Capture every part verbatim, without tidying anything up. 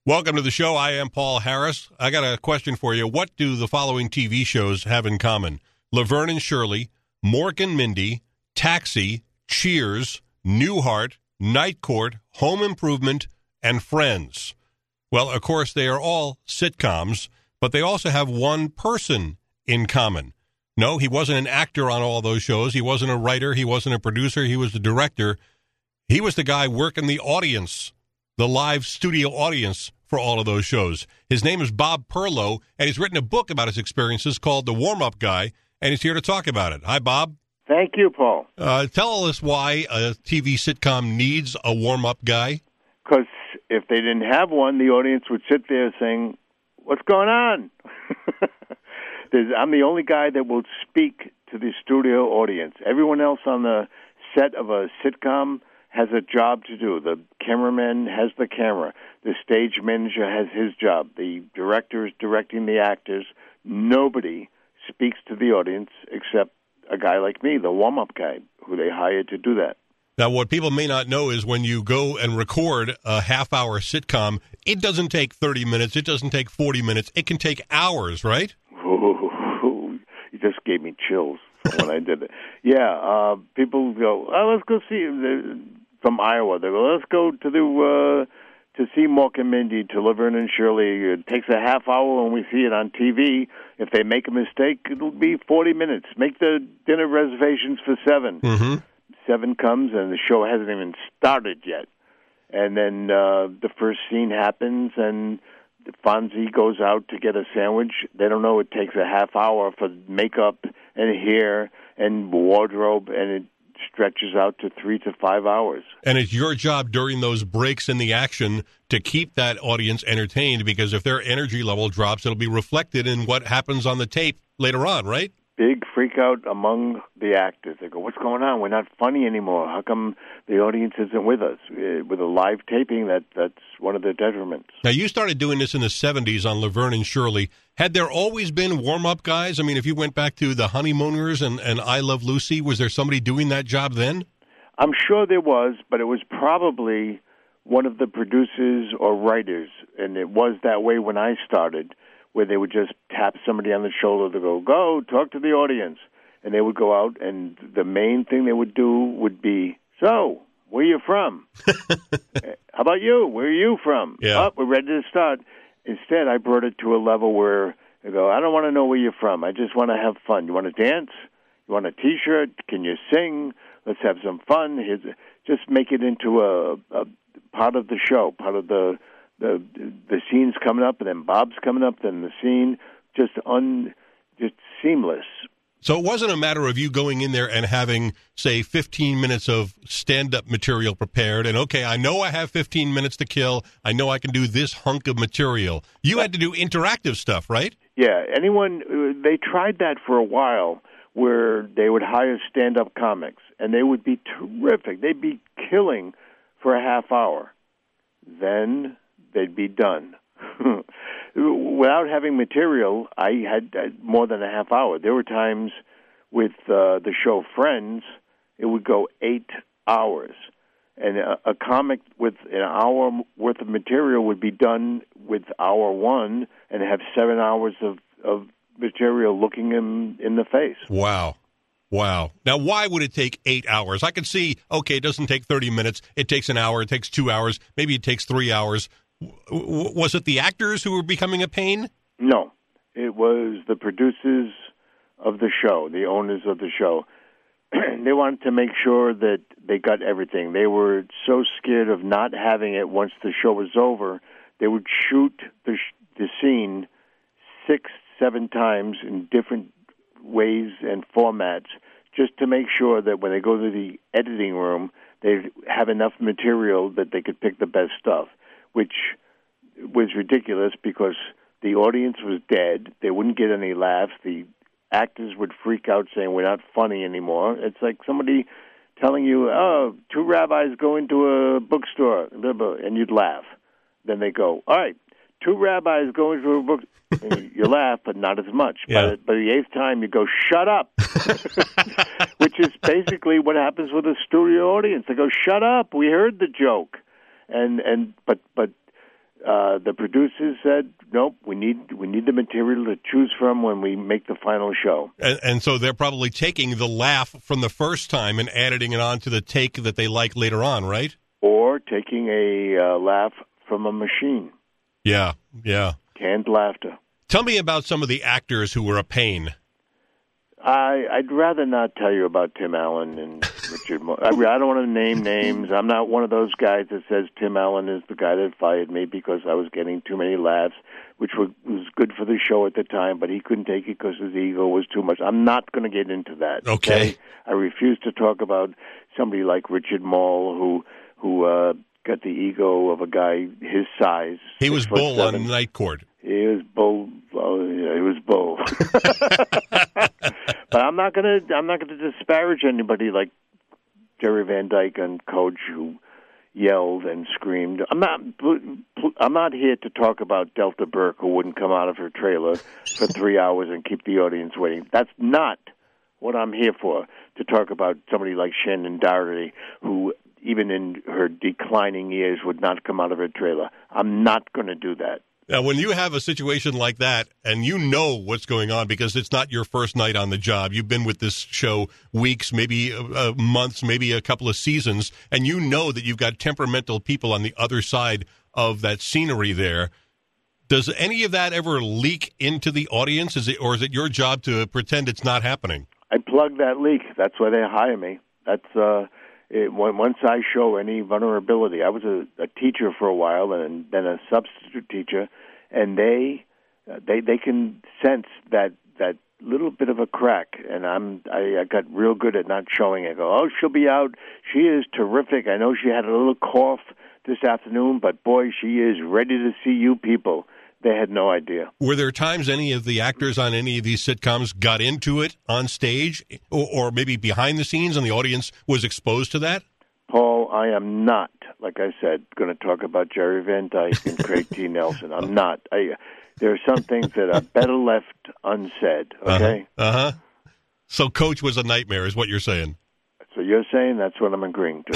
Welcome to the show. I am Paul Harris. I got a question for you. What do the following T V shows have in common? Laverne and Shirley, Mork and Mindy, Taxi, Cheers, Newhart, Night Court, Home Improvement, and Friends. Well, of course, they are all sitcoms, but they also have one person in common. No, he wasn't an actor on all those shows. He wasn't a writer. He wasn't a producer. He was the director. He was the guy working the audience, the live studio audience for all of those shows. His name is Bob Perlow, and he's written a book about his experiences called The Warm-Up Guy, and he's here to talk about it. Hi, Bob. Thank you, Paul. Uh, tell us why a T V sitcom needs a warm-up guy. Because if they didn't have one, the audience would sit there saying, what's going on? I'm the only guy that will speak to the studio audience. Everyone else on the set of a sitcom has a job to do. The cameraman has the camera. The stage manager has his job. The director is directing the actors. Nobody speaks to the audience except a guy like me, the warm-up guy, who they hired to do that. Now, what people may not know is when you go and record a half-hour sitcom, it doesn't take thirty minutes. It doesn't take forty minutes. It can take hours, right? Ooh, you just gave me chills when I did it. Yeah, uh, people go, oh, let's go see from Iowa. They go, let's go to the uh, to see Mork and Mindy, to Laverne and Shirley. It takes a half hour when we see it on T V. If they make a mistake, it'll be forty minutes. Make the dinner reservations for seven. Mm-hmm. Seven comes, and the show hasn't even started yet. And then uh, the first scene happens, and Fonzie goes out to get a sandwich. They don't know it takes a half hour for makeup and hair and wardrobe, and it stretches out to three to five hours. And it's your job during those breaks in the action to keep that audience entertained, because if their energy level drops, it'll be reflected in what happens on the tape later on, right? Big freak out among the actors. They go, what's going on? We're not funny anymore. How come the audience isn't with us? With a live taping, that that's one of the detriments. Now, you started doing this in the seventies on Laverne and Shirley. Had there always been warm-up guys? I mean, if you went back to the Honeymooners and, and I Love Lucy, was there somebody doing that job then? I'm sure there was, but it was probably one of the producers or writers, and it was that way when I started, where they would just tap somebody on the shoulder to go, go, talk to the audience. And they would go out, and the main thing they would do would be, so, where are you from? How about you? Where are you from? Yeah. Oh, we're ready to start. Instead, I brought it to a level where they go, I don't want to know where you're from. I just want to have fun. You want to dance? You want a T-shirt? Can you sing? Let's have some fun. Here's a, just make it into a, a part of the show, part of the the the scene's coming up, and then Bob's coming up, then the scene, just un, just seamless. So it wasn't a matter of you going in there and having, say, fifteen minutes of stand-up material prepared, and, okay, I know I have fifteen minutes to kill. I know I can do this hunk of material. You had to do interactive stuff, right? Yeah, anyone, they tried that for a while, where they would hire stand-up comics, and they would be terrific. They'd be killing for a half hour. Then they'd be done. Without having material, I had more than a half hour. There were times with uh, the show Friends, it would go eight hours. And a, a comic with an hour worth of material would be done with hour one and have seven hours of, of material looking him in the face. Wow. Wow. Now, why would it take eight hours? I could see, okay, it doesn't take thirty minutes. It takes an hour. It takes two hours. Maybe it takes three hours. W- was it the actors who were becoming a pain? No. It was the producers of the show, the owners of the show. They wanted to make sure that they got everything. They were so scared of not having it once the show was over, they would shoot the, sh- the scene six, seven times in different ways and formats just to make sure that when they go to the editing room, they have enough material that they could pick the best stuff, which was ridiculous because the audience was dead. They wouldn't get any laughs. The actors would freak out saying, we're not funny anymore. It's like somebody telling you, oh, two rabbis go into a bookstore, and you'd laugh. Then they go, all right, two rabbis go into a book. You laugh, but not as much. Yeah. By, the, by the eighth time, you go, shut up, which is basically what happens with a studio audience. They go, shut up, we heard the joke. And and but but uh, the producers said, nope, we need we need the material to choose from when we make the final show. And, and so they're probably taking the laugh from the first time and adding it on to the take that they like later on, right? Or taking a uh, laugh from a machine. Yeah, yeah. Canned laughter. Tell me about some of the actors who were a pain. I, I'd rather not tell you about Tim Allen and Richard Moore. I, I don't want to name names. I'm not one of those guys that says Tim Allen is the guy that fired me because I was getting too many laughs, which was, was good for the show at the time, but he couldn't take it because his ego was too much. I'm not going to get into that. Okay. okay. I refuse to talk about somebody like Richard Moll who who uh, got the ego of a guy his size. He was bull seven. On Night Court. He was bull. Oh, yeah, he was bull. But I'm not gonna. I'm not gonna disparage anybody like Jerry Van Dyke and Coach who yelled and screamed. I'm not. I'm not here to talk about Delta Burke who wouldn't come out of her trailer for three hours and keep the audience waiting. That's not what I'm here for. To talk about somebody like Shannon Doherty who, even in her declining years, would not come out of her trailer. I'm not going to do that. Now, when you have a situation like that, and you know what's going on because it's not your first night on the job, you've been with this show weeks, maybe uh, months, maybe a couple of seasons, and you know that you've got temperamental people on the other side of that scenery there, does any of that ever leak into the audience, is it, or is it your job to pretend it's not happening? I plug that leak. That's why they hire me. That's... uh It, once I show any vulnerability, I was a, a teacher for a while and then a substitute teacher, and they uh, they they can sense that that little bit of a crack, and I'm I, I got real good at not showing it. I go, oh, she'll be out. She is terrific. I know she had a little cough this afternoon, but boy, she is ready to see you people. They had no idea. Were there times any of the actors on any of these sitcoms got into it on stage or, or maybe behind the scenes and the audience was exposed to that? Paul, I am not, like I said, going to talk about Jerry Van Dyke and Craig T. Nelson. I'm not. I, there are some things that are better left unsaid, okay? Uh-huh. uh-huh. So Coach was a nightmare is what you're saying. So you're saying that's what I'm agreeing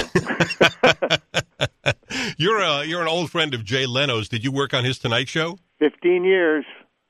to. You're a, you're an old friend of Jay Leno's. Did you work on his Tonight Show? Fifteen years.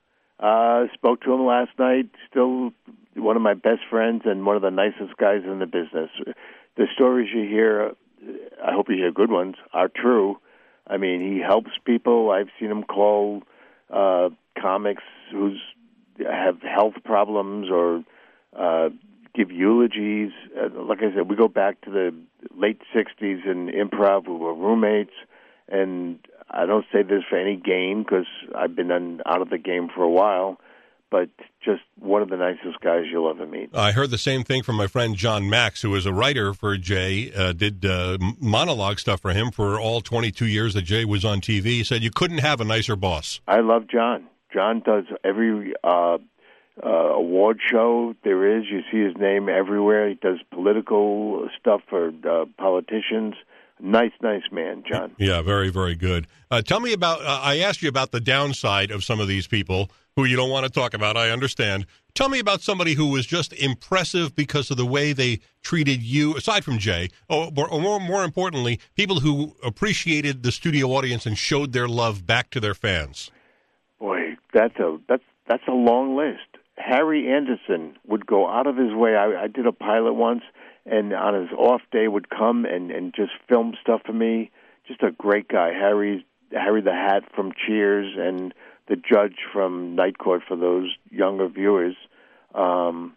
Uh, spoke to him last night. Still one of my best friends and one of the nicest guys in the business. The stories you hear, I hope you hear good ones, are true. I mean, he helps people. I've seen him call uh, comics who have health problems or uh, give eulogies. Uh, like I said, we go back to the late sixties in improv. We were roommates, and I don't say this for any gain because I've been on, out of the game for a while, but just one of the nicest guys you'll ever meet. I heard the same thing from my friend John Max, who was a writer for Jay, uh, did uh, monologue stuff for him for all twenty-two years that Jay was on T V. He said you couldn't have a nicer boss. I love John. John does every uh, uh, award show there is. You see his name everywhere. He does political stuff for uh, politicians. Nice, nice man, John. Yeah, very, very good. Uh, tell me about, uh, I asked you about the downside of some of these people who you don't want to talk about, I understand. Tell me about somebody who was just impressive because of the way they treated you, aside from Jay, or, or more, more importantly, people who appreciated the studio audience and showed their love back to their fans. Boy, that's a, that's, that's a long list. Harry Anderson would go out of his way. I, I did a pilot once, and on his off day would come and, and just film stuff for me. Just a great guy. Harry, Harry the Hat from Cheers and the judge from Night Court for those younger viewers. Um,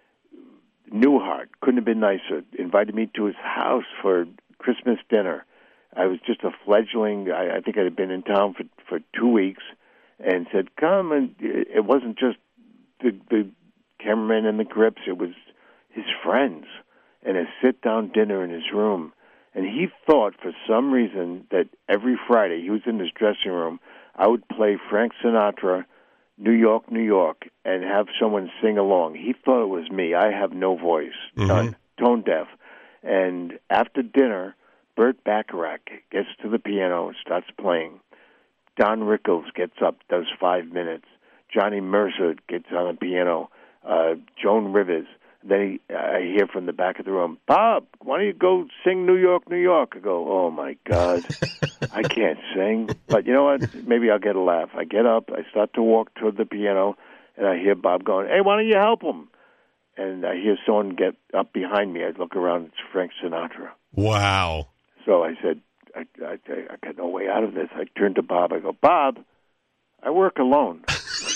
Newhart, couldn't have been nicer. Invited me to his house for Christmas dinner. I was just a fledgling. I, I think I had been in town for, for two weeks and said, come. And it wasn't just the, the cameraman and the grips. It was his friends. And a sit-down dinner in his room. And he thought, for some reason, that every Friday, he was in his dressing room, I would play Frank Sinatra, New York, New York, and have someone sing along. He thought it was me. I have no voice, mm-hmm. none, tone deaf. And after dinner, Burt Bacharach gets to the piano and starts playing. Don Rickles gets up, does five minutes. Johnny Mercer gets on the piano. Uh, Joan Rivers. Then he, I hear from the back of the room, Bob, why don't you go sing New York, New York? I go, oh, my God, I can't sing. But you know what? Maybe I'll get a laugh. I get up, I start to walk toward the piano, and I hear Bob going, hey, why don't you help him? And I hear someone get up behind me. I look around, it's Frank Sinatra. Wow. So I said, I, I, I got no way out of this. I turned to Bob. I go, Bob, I work alone.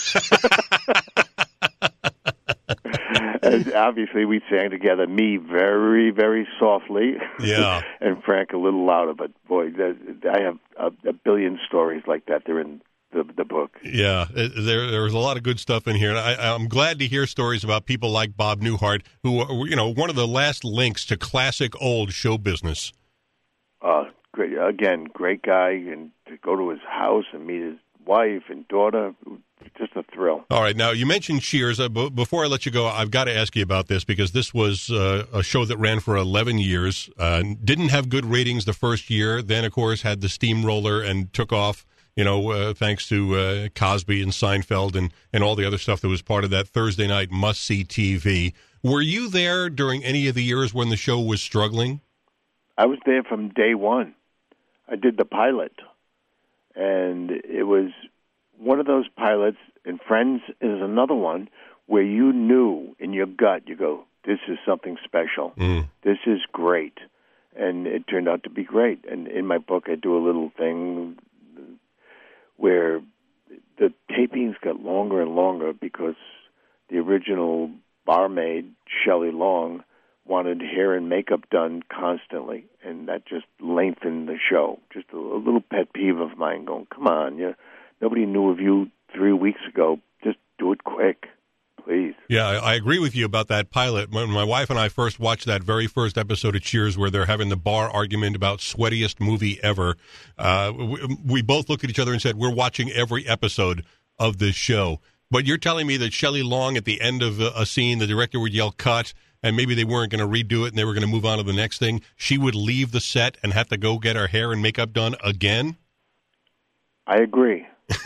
And obviously, we sang together, me very, very softly, yeah, and Frank a little louder. But, boy, I have a, a billion stories like that. They're in the, the book. Yeah, there there's a lot of good stuff in here. And I, I'm glad to hear stories about people like Bob Newhart, who are, you know, one of the last links to classic old show business. Uh, great. Again, great guy, and to go to his house and meet his wife and daughter, just a thrill. All right. Now, you mentioned Cheers. Uh, b- before I let you go, I've got to ask you about this because this was uh, a show that ran for eleven years, uh, didn't have good ratings the first year, then, of course, had the steamroller and took off, you know, uh, thanks to uh, Cosby and Seinfeld and, and all the other stuff that was part of that Thursday night must-see T V. Were you there during any of the years when the show was struggling? I was there from day one. I did the pilot, and it was one of those pilots, and Friends is another one, where you knew in your gut, you go, this is something special. Mm. This is great. And it turned out to be great. And in my book, I do a little thing where the tapings got longer and longer because the original barmaid, Shelley Long, wanted hair and makeup done constantly, and that just lengthened the show. Just a, a little pet peeve of mine going, come on, you, nobody knew of you three weeks ago. Just do it quick, please. Yeah, I, I agree with you about that pilot. When my wife and I first watched that very first episode of Cheers where they're having the bar argument about sweatiest movie ever, uh, we, we both looked at each other and said, we're watching every episode of this show. But you're telling me that Shelley Long, at the end of a, a scene, the director would yell, cut, and maybe they weren't going to redo it and they were going to move on to the next thing, she would leave the set and have to go get her hair and makeup done again? I agree.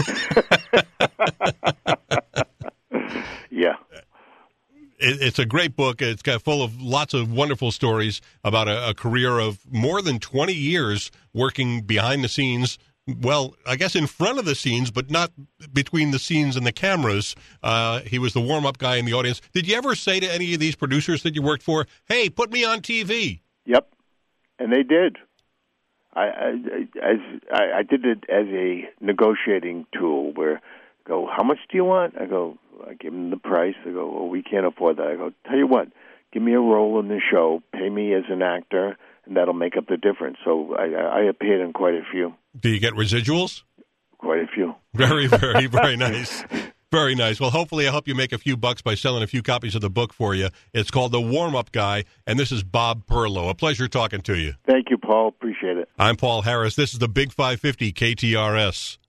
Yeah. It, it's a great book. It's got full of lots of wonderful stories about a, a career of more than twenty years working behind the scenes. Well, I guess in front of the scenes, but not between the scenes and the cameras. Uh, he was the warm-up guy in the audience. Did you ever say to any of these producers that you worked for, hey, put me on T V? Yep, and they did. I, I, as, I, I did it as a negotiating tool where I go, how much do you want? I go, I give them the price. They go, well, we can't afford that. I go, tell you what, give me a role in the show, pay me as an actor, and that'll make up the difference. So I, I appeared in quite a few. Do you get residuals? Quite a few. Very, very, very nice. Very nice. Well, hopefully I'll help you make a few bucks by selling a few copies of the book for you. It's called The Warm-Up Guy, and this is Bob Perlow. A pleasure talking to you. Thank you, Paul. Appreciate it. I'm Paul Harris. This is the Big five fifty K T R S.